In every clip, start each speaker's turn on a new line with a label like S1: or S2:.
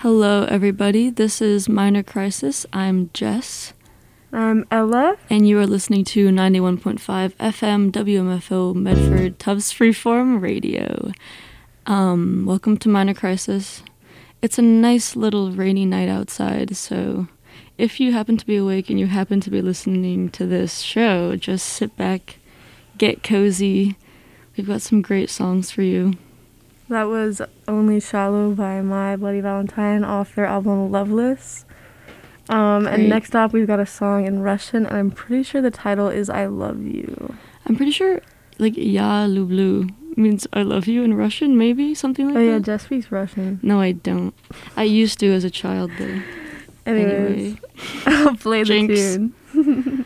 S1: Hello, everybody. This is Minor Crisis. I'm Jess.
S2: I'm Ella.
S1: And you are listening to 91.5 FM WMFO Medford Tubbs Freeform Radio. Welcome to Minor Crisis. It's a nice little rainy night outside, so if you happen to be awake and you happen to be listening to this show, just sit back, get cozy. We've got some great songs for you.
S2: That was Only Shallow by My Bloody Valentine off their album Loveless. And next up we've got a song in Russian, and I'm pretty sure the title is I Love You.
S1: I'm pretty sure, Ya lublю means I love you in Russian, maybe? Something like that?
S2: Oh yeah, Jess speaks Russian.
S1: No, I don't. I used to as a child, though.
S2: Anyways, I'll play the tune.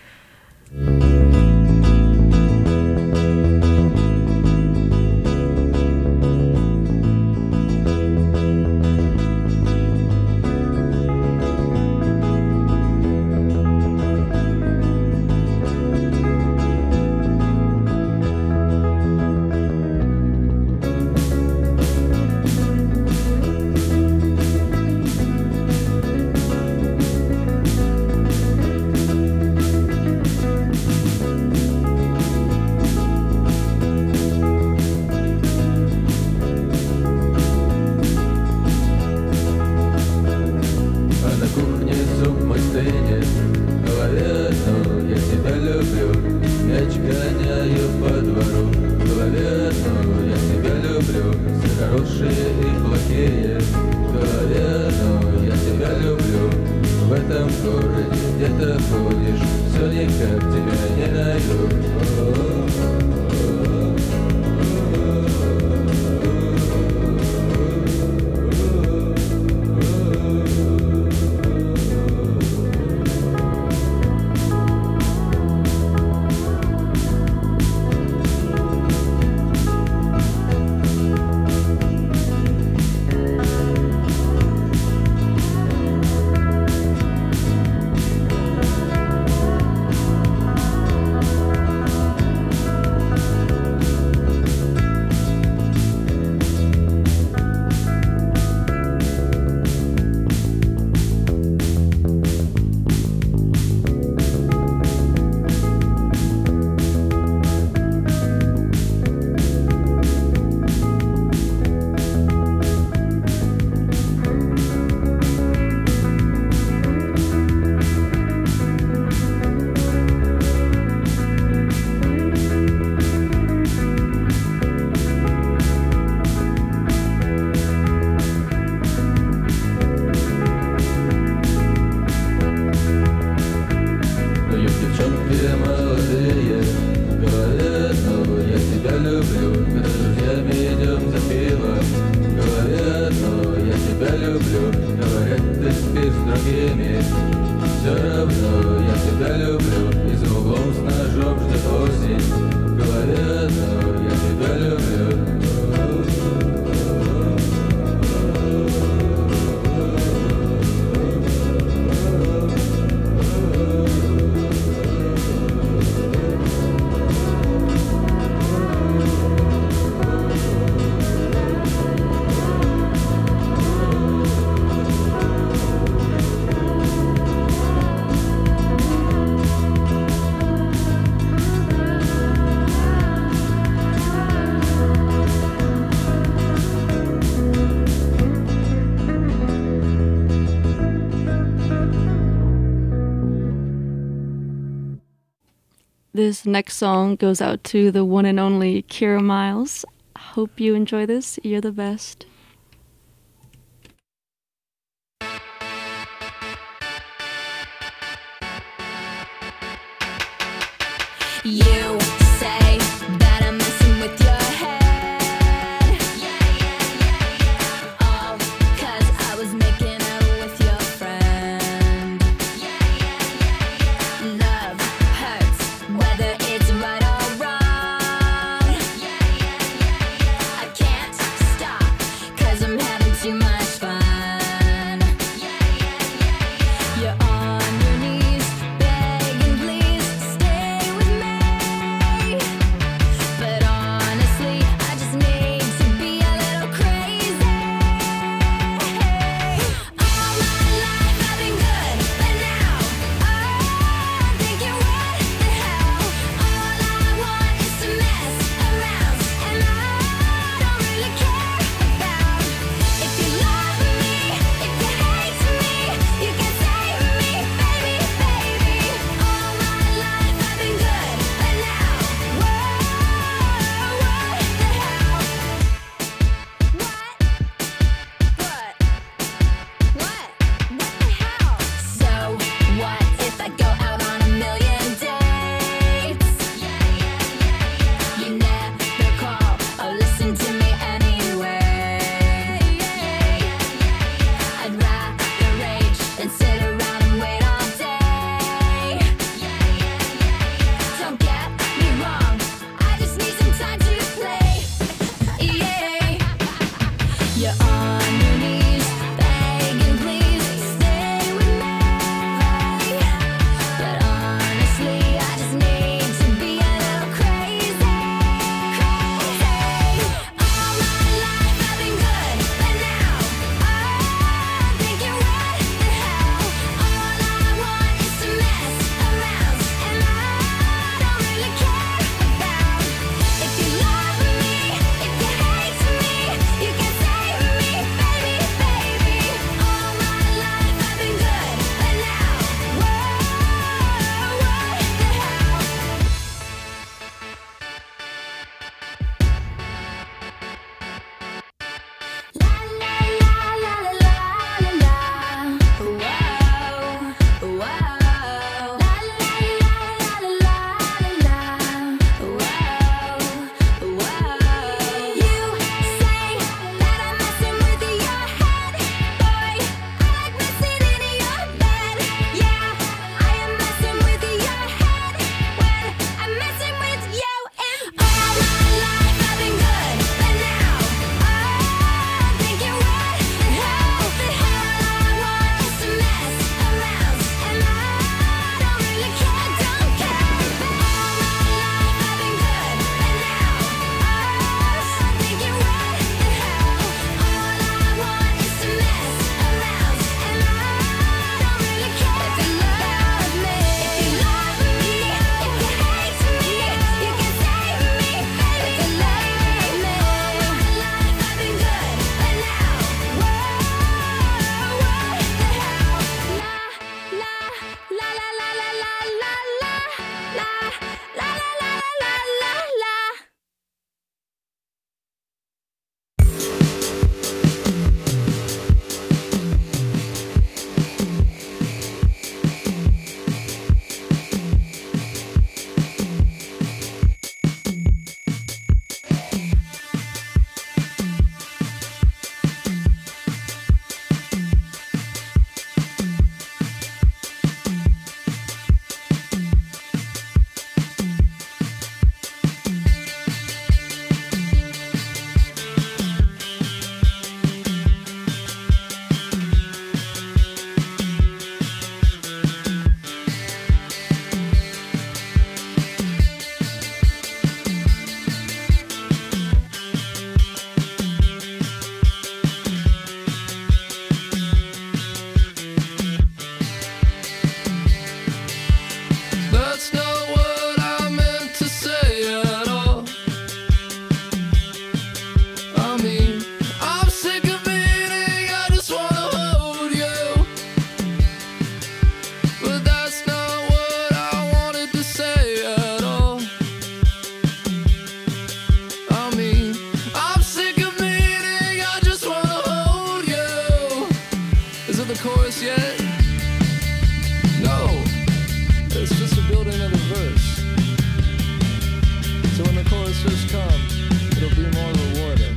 S1: This next song goes out to the one and only Kira Miles. Hope you enjoy this. You're the best.
S3: You say that I'm messing with your head. Oh, 'cause I was making out with your friend. Love hurts, whether it's right or wrong. I can't stop, 'cause I'm having too much fun. You're on your knees, begging please stay with me.
S4: answers come, it'll be more rewarding.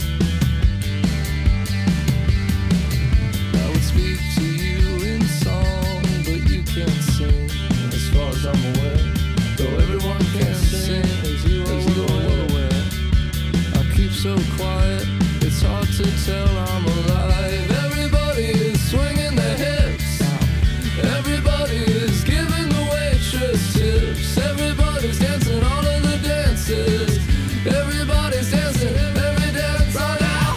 S4: I would speak to you in song, but you can't sing, as far as I'm aware. Though everyone can sing, as you are well aware. I keep so quiet, it's hard to tell I'm alive. Everybody is swinging their hips. Everybody is giving the waitress tips. Everybody's dancing all of the dances. Everybody's dancing every dance right now.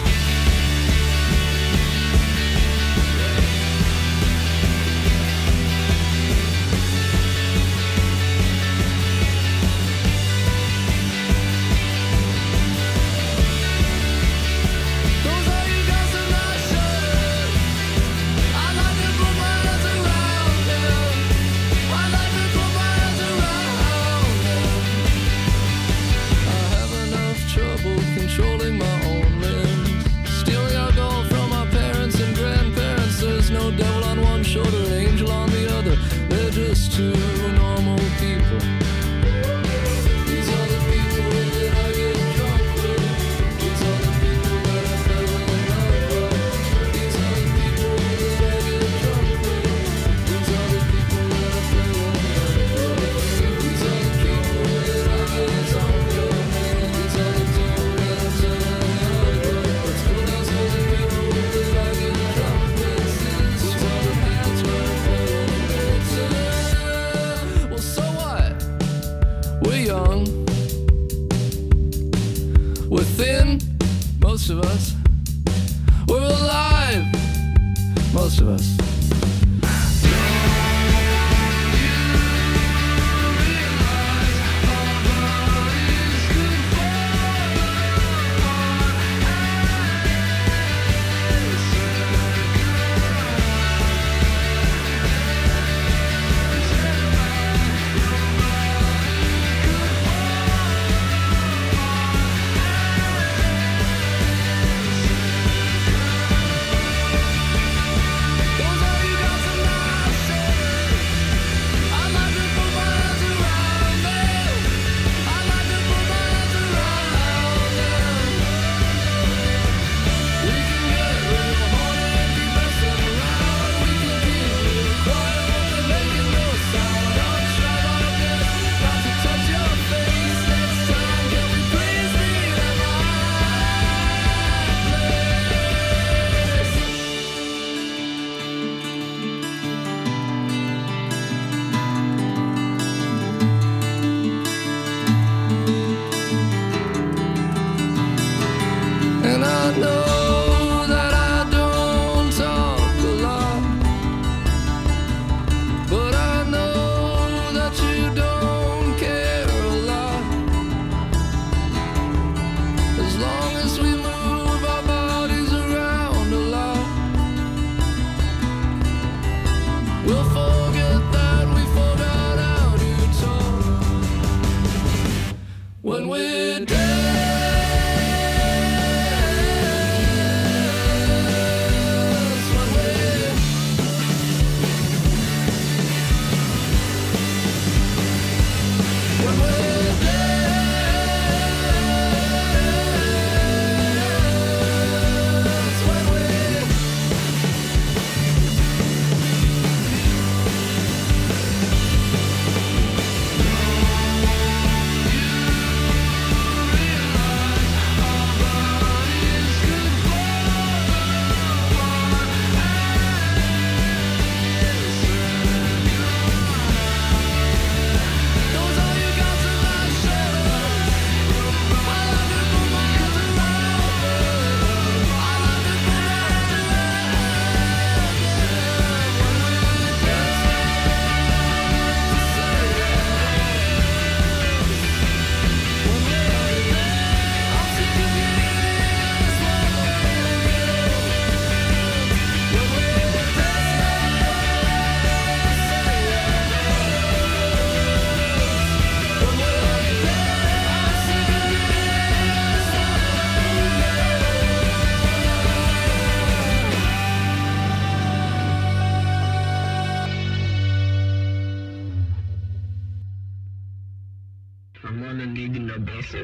S4: Those are you guys in my shirt. I like to put my hands around them. I like to put my hands around them. I have enough trouble controlling my own limbs. Stealing alcohol from my parents and grandparents. There's no devil on one shoulder, an angel on the other. They're just two normal people. These are the people that I get drunk with. These are the people that I fell in love with. These are the people that I get drunk with. These are the people that I fell in love with. These are the people that I get drunk with. These are the people that I fell in love with. These are the people that I get drunk with. These are the paths where I fell in love with. Well, so what? We're young. We're thin, most of us. We're alive, most of us. Those are you guys in my shirt. I like to put my hands around them. I like to put my hands around them. We can get real horny and keep messing around. We can keep real quiet and making no sound. I'll try my best not to touch your face next time. Can we please meet at my place? And I know that I don't talk a lot, but I know that you don't care a lot. As long as we move our bodies around a lot, we'll forget that we forgot how to talk. When we're dead. Realize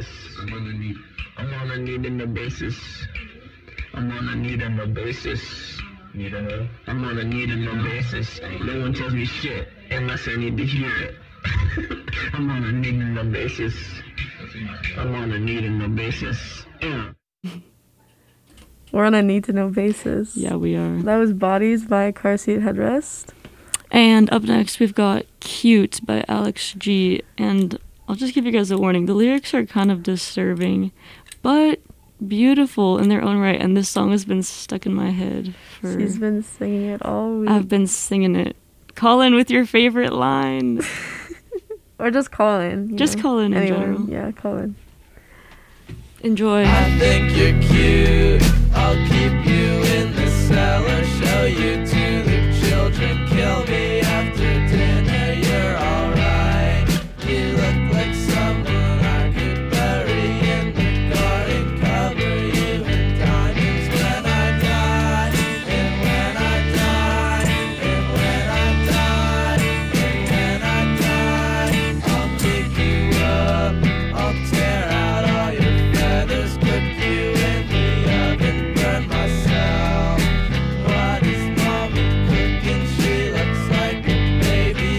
S5: basis. I'm on a need and a basis. I'm on a need and a basis. I'm on a need and a basis. No one tells me shit unless I need to hear it. I'm on a need and a basis. I'm on a need and a basis. Yeah.
S2: We're on a need to know basis.
S1: Yeah, we are.
S2: That was Bodies by Car Seat Headrest.
S1: And up next, we've got Cute by Alex G. And I'll just give you guys a warning. The lyrics are kind of disturbing, but beautiful in their own right. And this song has been stuck in my head for...
S2: She's been singing it all week.
S1: I've been singing it. Call in with your favorite line.
S2: Or just call in.
S1: Just call in
S2: Anyone.
S1: general.
S2: Yeah, call in.
S1: Enjoy.
S4: I think you're cute. I'll keep you in the cellar, show you to the children, kill me after dinner. You're alright. You look like someone I could bury in the garden, cover you in diamonds when I die, and when I die, and when I die, and when I die, I'll pick you up. I'll tear out all your feathers, cook you in the oven, burn myself. What is mommy cooking? She looks like a baby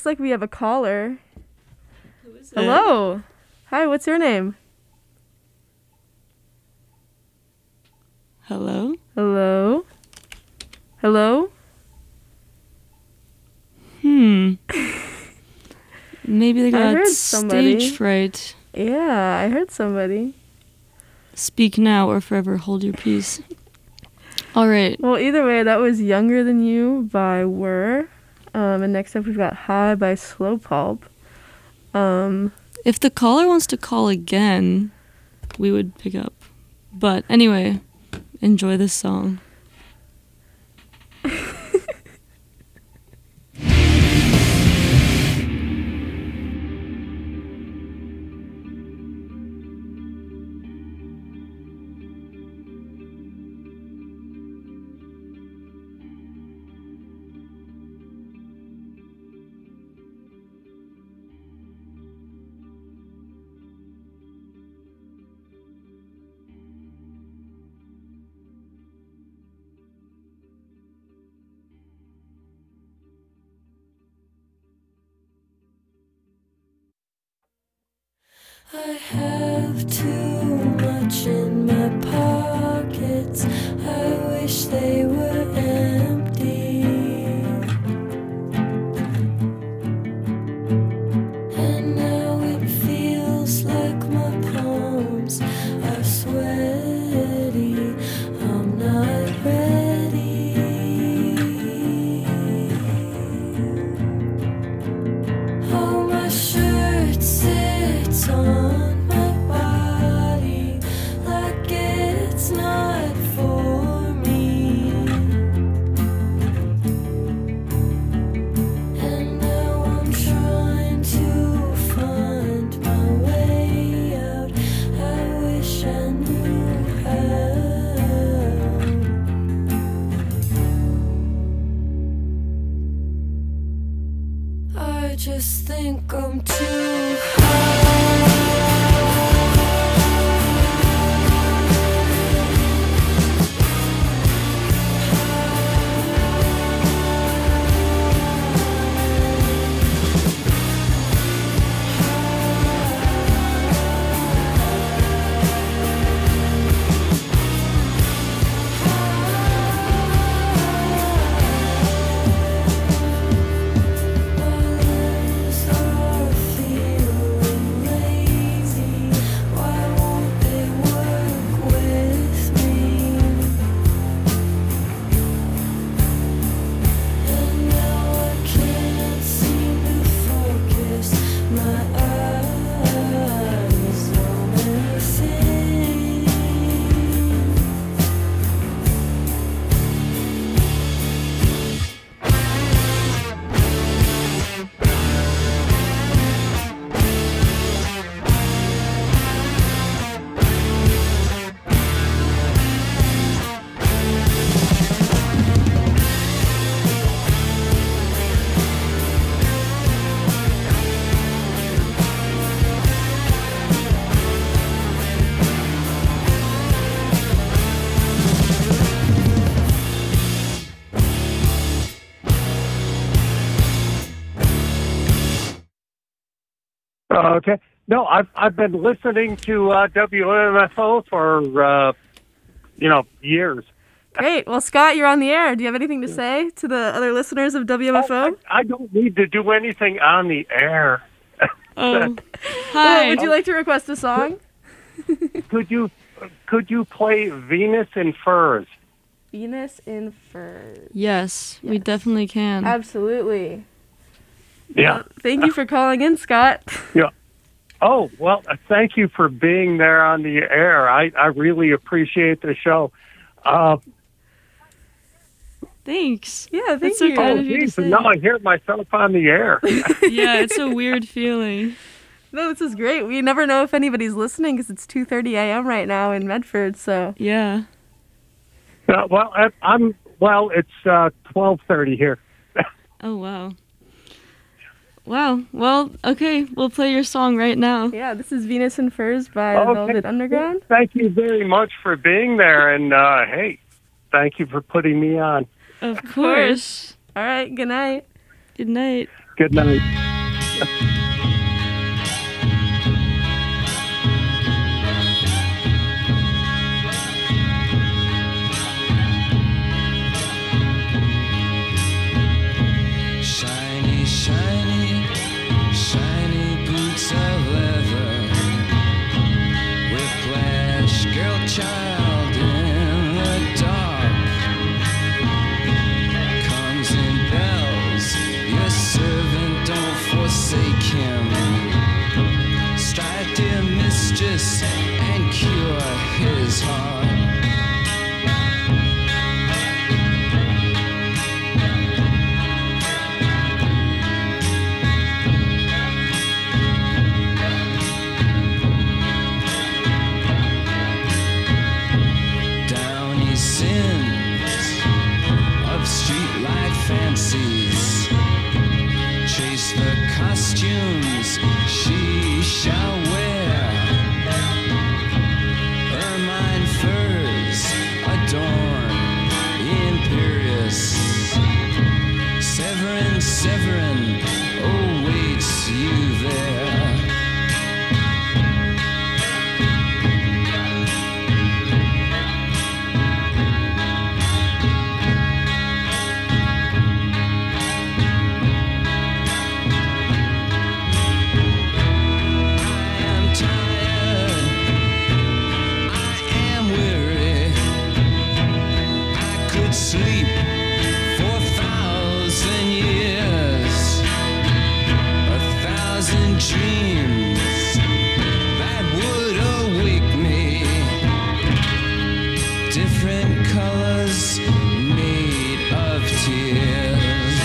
S2: looks like we have a caller. Hello. Hi, what's your name?
S1: Hello?
S2: Hello? Hello?
S1: Maybe they
S2: I
S1: got
S2: heard somebody.
S1: stage fright.
S2: Yeah, I heard somebody.
S1: Speak now or forever hold your peace. All right.
S2: Well, either way, that was Younger Than You by Were. And next up we've got High by Slow Pulp.
S1: If the caller wants to call again, we would pick up. But anyway, enjoy this song.
S6: I have too much in my pockets. I wish they were empty. And now it feels like my palms are sweaty. I'm not ready. Oh, my shirt sits on my body like it's not for me. And now I'm trying to find my way out. I wish I knew how. I just think I'm too
S7: Okay. No, I've been listening to WMFO for years.
S2: Great. Well, Scott, you're on the air. Do you have anything to say to the other listeners of WMFO?
S7: I don't need to do anything on the air.
S1: Oh,
S2: Well,
S1: hi.
S2: would you like to request a song?
S7: Could you play Venus in Furs?
S2: Venus in Furs.
S1: Yes, we
S2: Yes.
S1: definitely can.
S2: Absolutely.
S7: Yeah.
S2: Thank you for calling in, Scott.
S7: Yeah. Oh, well, thank you for being there on the air. I really appreciate the show.
S1: Thanks.
S2: Yeah, thank
S1: That's so
S2: you.
S1: kind of you to
S7: geez,
S1: say.
S7: and now I hear myself on the air.
S1: Yeah, it's a weird feeling.
S2: No, this is great. We never know if anybody's listening because it's 2:30 a.m. right now in Medford. So
S1: Yeah.
S7: It's 12:30 here.
S1: Oh, wow. Wow. Well, okay, we'll play your song right now.
S2: yeah, this is Venus in Furs by
S7: Okay.
S2: Velvet Underground.
S7: Thank you very much for being there, and hey, thank you for putting me on.
S1: Of course.
S2: All right. Good night.
S1: Good night.
S7: Good night.
S4: Shiny, shiny, shiny boots of leather. Whiplash, girl child in the dark. Comes in bells, your servant, don't forsake him. Strike, dear mistress, and cure his heart. Downy sins of streetlight fancies. Chase the costumes she shall wear. Ermine furs adorn imperious. Severin, Severin awaits you there. I am tired, I am weary. I could sleep for 1,000 years, 1,000 dreams that would awake me. Different colors made of tears.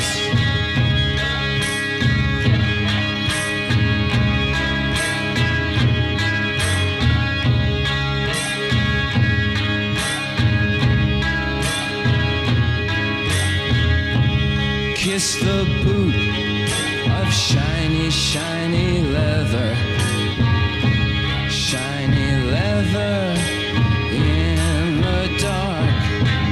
S4: Kiss the boot of shiny, shiny leather. Shiny leather in the dark.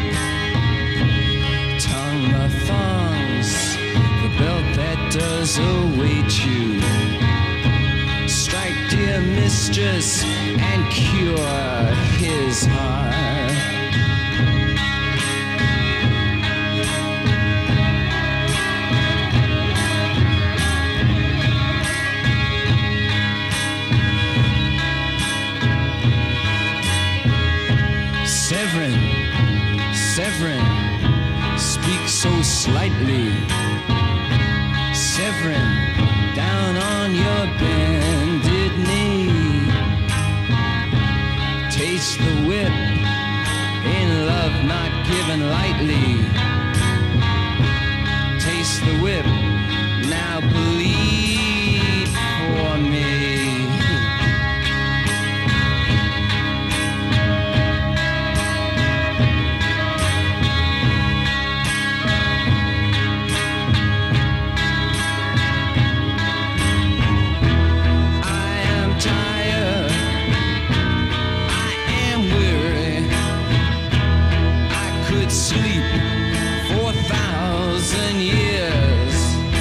S4: Tongue the thongs, the belt that does await you. Strike, dear mistress, and cure his heart. Severin, Severin, speak so slightly. Severin, down on your bended knee. Taste the whip, in love not given lightly. Taste the whip, now bleed for me. Sleep for 1,000 years,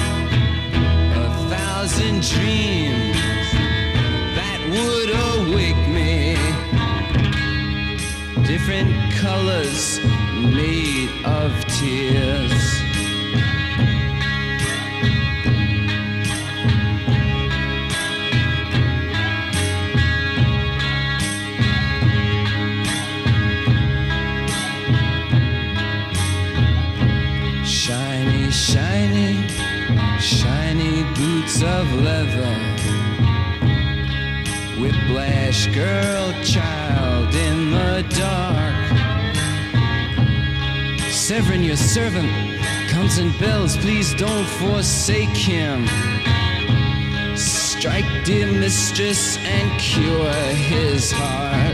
S4: 1,000 dreams that would awake me. Different colors made of tears. Shiny, shiny, shiny boots of leather. Whiplash, girl, child in the dark. Severin, your servant, comes in bells, please don't forsake him. Strike, dear mistress, and cure his heart.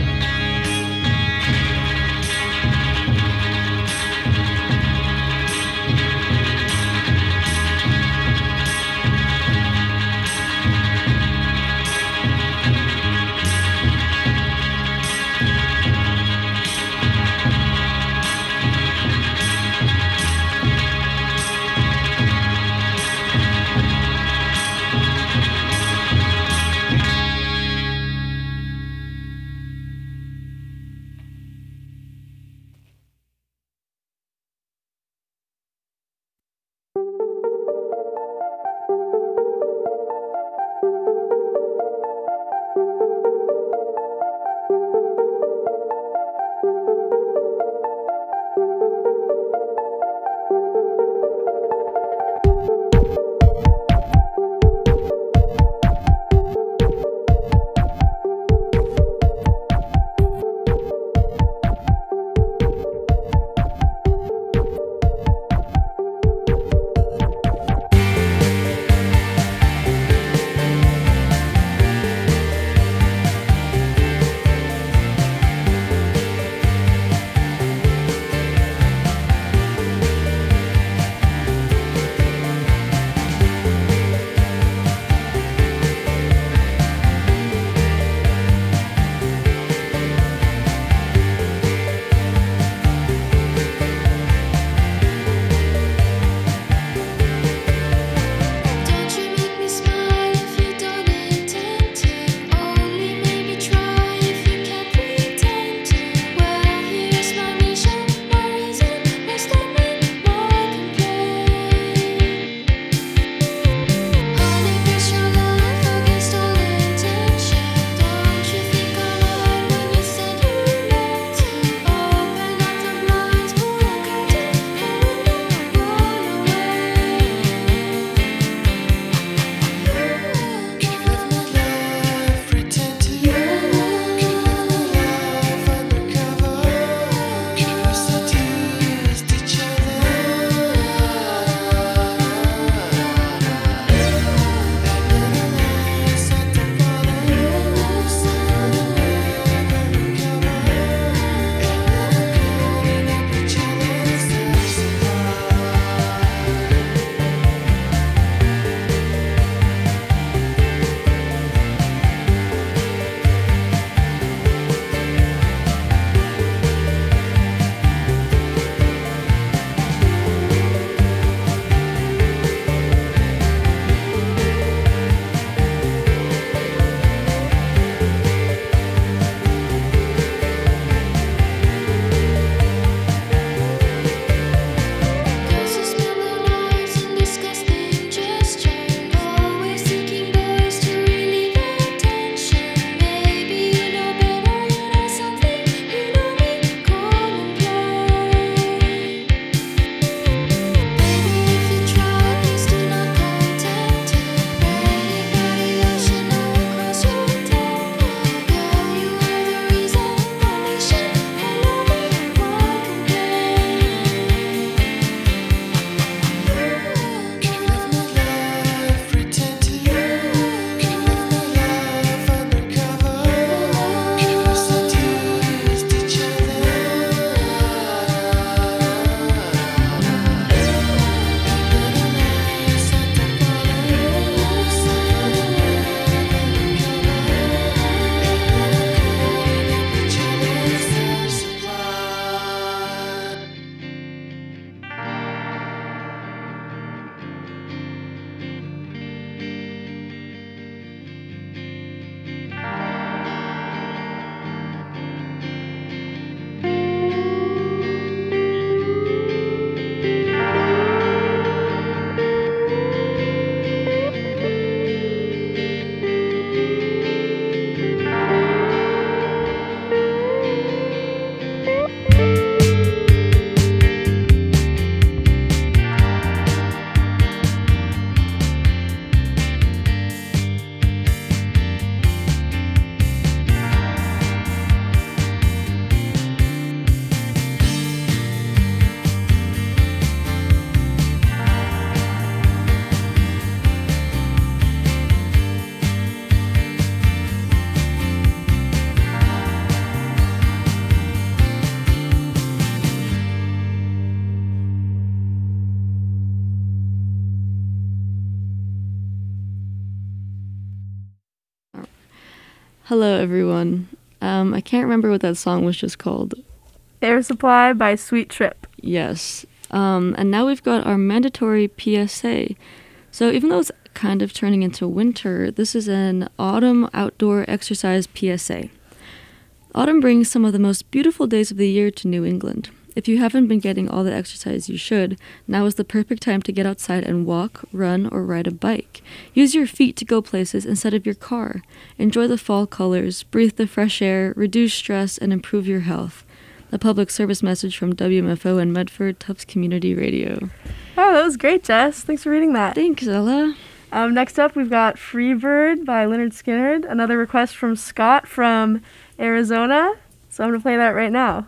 S1: Hello, everyone. I can't remember what that song was just called.
S2: Air Supply by Sweet Trip.
S1: Yes. And now we've got our mandatory PSA. So even though it's kind of turning into winter, this is an autumn outdoor exercise PSA. Autumn brings some of the most beautiful days of the year to New England. If you haven't been getting all the exercise you should, now is the perfect time to get outside and walk, run, or ride a bike. Use your feet to go places instead of your car. Enjoy the fall colors, breathe the fresh air, reduce stress, and improve your health. A public service message from WMFO and Medford Tufts Community Radio.
S2: Oh, that was great, Jess. Thanks for reading that.
S1: Thanks, Ella.
S2: Next up, we've got Freebird by Leonard Skinner. Another request from Scott from Arizona. So I'm going to play that right now.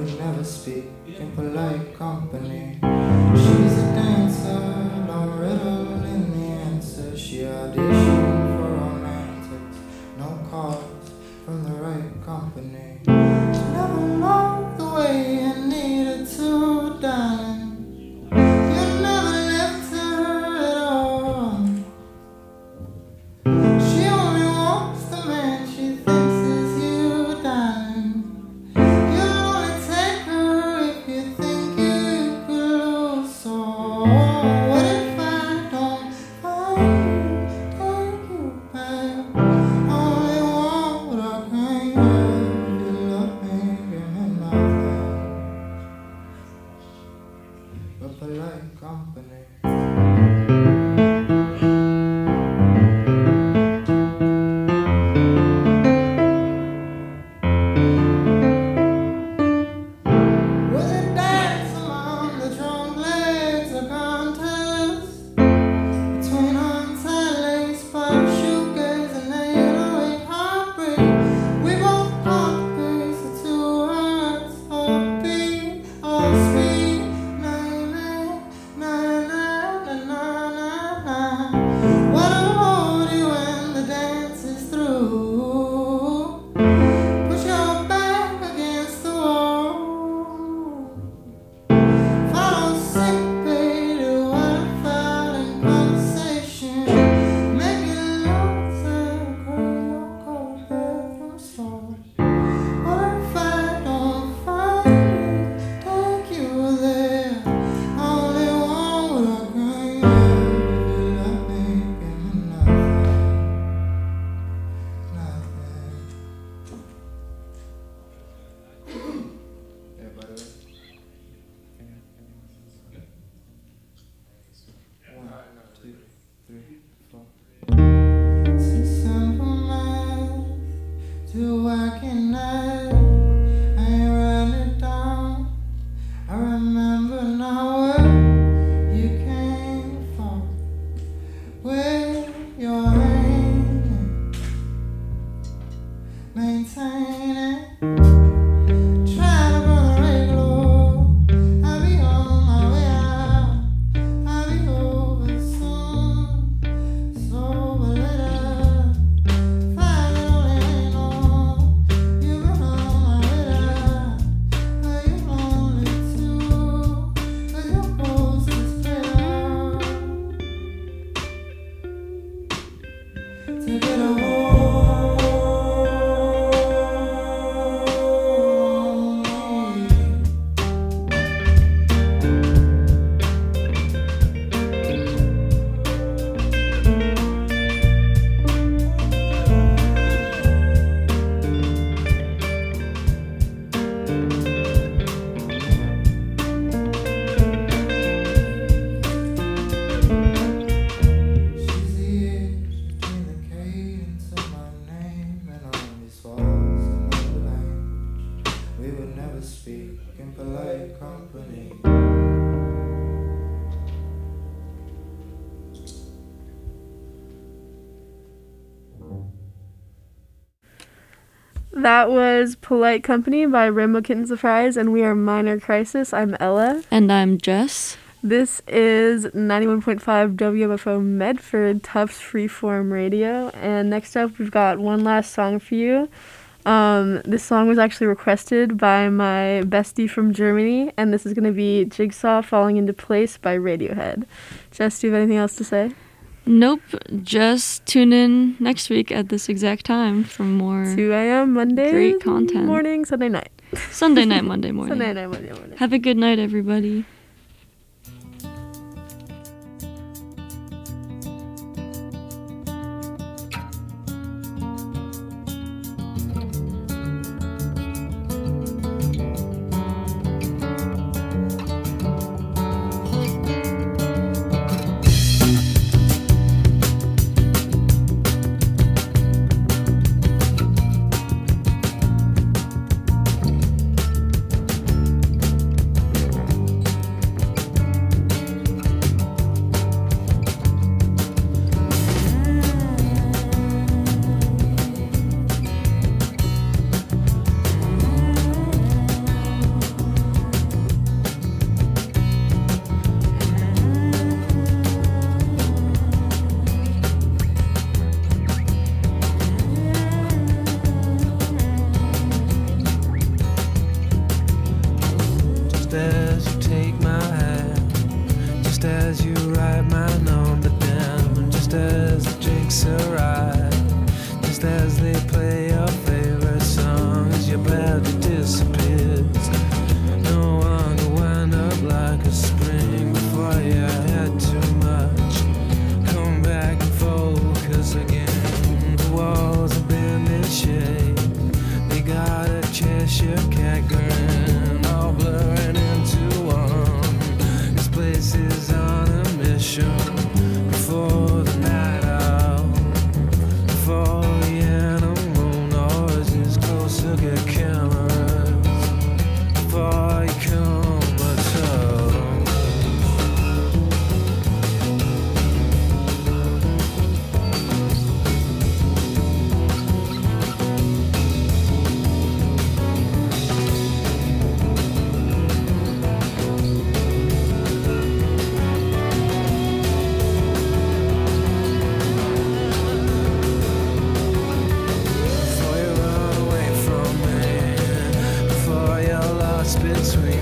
S8: would never speak in polite company. She's a dancer, no riddle in the answer. She auditioned for romantics, no calls from the right company. She never loved the way I needed to, darling. You never lived her at all. She only wants the man she thinks is you, darling. You'll only take her if you think you could lose. So what if I don't find you, take you back? Only want what I can give. You love me, give me nothing but polite company. Was it dance among the drum legs, a contest between untied lace, pop shoegaze, and then a heartbreak? We both caught the pace of two hearts, all beat, all speed. Na na na na na na na. Wanna hold you when the dance is through. Put your back against the wall. Follow sick pay to what I found in conversation. Making love to your cold bedroom stall. What if I don't find you, take you there? I only want what I can give. If you love me, give me nothing, nothing. Everybody ready? One, two, three, four. See simple math to working out. I ain't run it down. I remember now where you came from, where you're aiming, maintaining. Try to run the regular. I'll be on my way out. I'll be over soon. Sober later. Find it only ain't on. You've been on my radar. Are you lonely too? 'Cause your ghost is better. To get a hold on me. She's the edge between the cadence of my name and all these false another language. We would never speak in polite company.
S2: That was Polite Company by Rainbow Kitten Surprise, and we are Minor Crisis. I'm Ella.
S1: And I'm Jess.
S2: This is 91.5 WMFO Medford, Tufts Freeform Radio. And next up, we've got one last song for you. This song was actually requested by my bestie from Germany, and this is going to be Jigsaw Falling Into Place by Radiohead. Jess, do you have anything else to say?
S1: Nope, just tune in next week at this exact time for more
S2: 2 a.m. Monday
S1: great content.
S2: morning, Sunday night.
S1: Sunday night, Monday morning.
S2: Sunday night, Monday morning.
S1: Have a good night, everybody.
S9: just as you take my hand, just as you write my number down, just as the drinks arrive, just as they play your favorite song, as your body disappears. No one will wind up like a spring before you had too much. Come back and focus again. The walls have been in shape. They got a Cheshire cat grin, all blurring into one. This place is on a mission. Before the night out, before the animal noises closer get cameras, before you come at all. Before you run away from me, before you're lost between